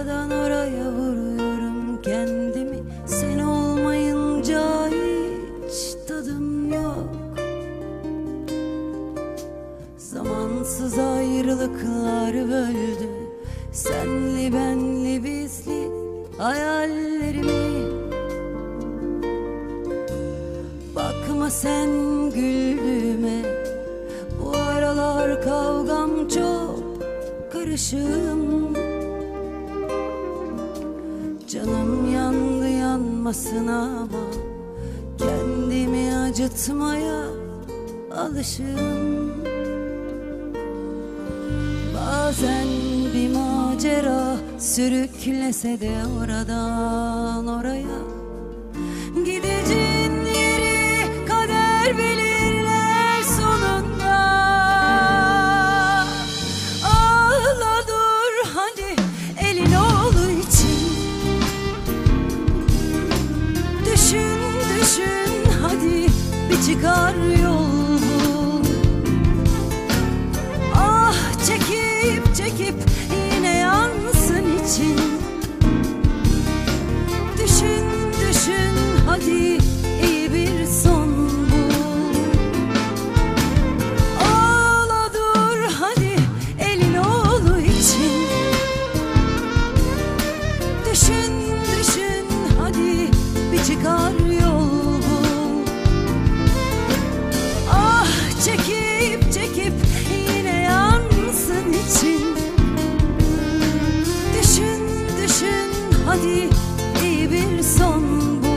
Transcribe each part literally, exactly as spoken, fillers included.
oradan oraya vuruyorum kendimi. Sen olmayınca hiç tadım yok. Zamansız ayrılıklar böldü senli benli bizli hayallerimi. Bakma sen güldüğüme, bu aralar kavgam çok karışım. Canım yandı yanmasın ama kendimi acıtmaya alışım. Bazen bir macera sürüklese de oradan oraya, gideceğin yeri kader belirler sonunda. Ağla dur hadi elin oğlu için, düşün düşün hadi bir çıkar yol bul. Ah çekip çekip yine yansın için, düşün düşün hadi iyi bir son bul. Ağla dur hadi elin oğlu için, düşün düşün hadi bir çıkar yol bul. Ah çekip çekip yine yansın için, düşün düşün hadi iyi bir son bul.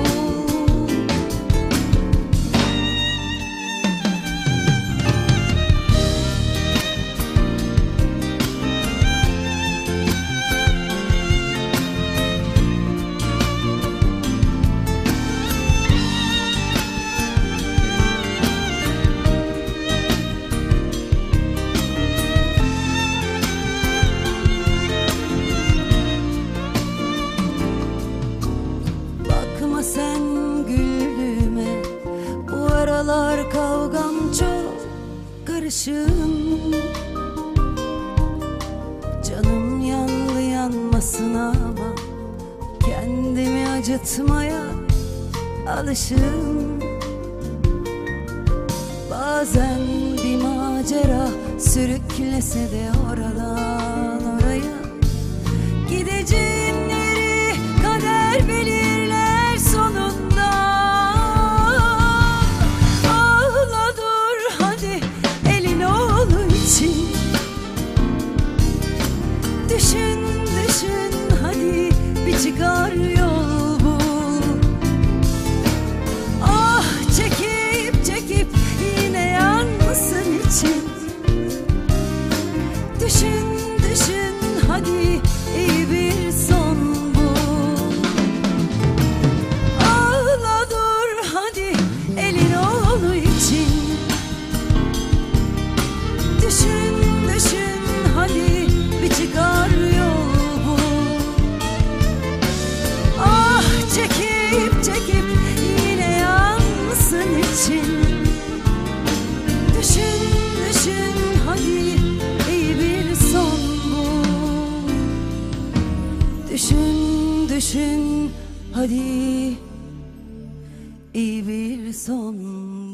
Bakma sen güldüğüme, bu aralar kavgam çok karışım. Canım yandı yanmasın ama kendimi acıtmaya alışım. Bazen bir macera sürüklese de oradan oraya, gideceğin yeri kader belirler sonunda. Ağla dur hadi elin oğlu için, düşün düşün hadi bir çıkar yol bul. Ah çekip çekip yine yansın için, düşün düşün hadi iyi bir son bul. Ağla dur hadi elin oğlu için, düşün düşün hadi bir çıkar yol bul. Ah çekip çekip yine yansın için, düşün düşün hadi iyi bir son bul. Düşün düşün hadi iyi bir son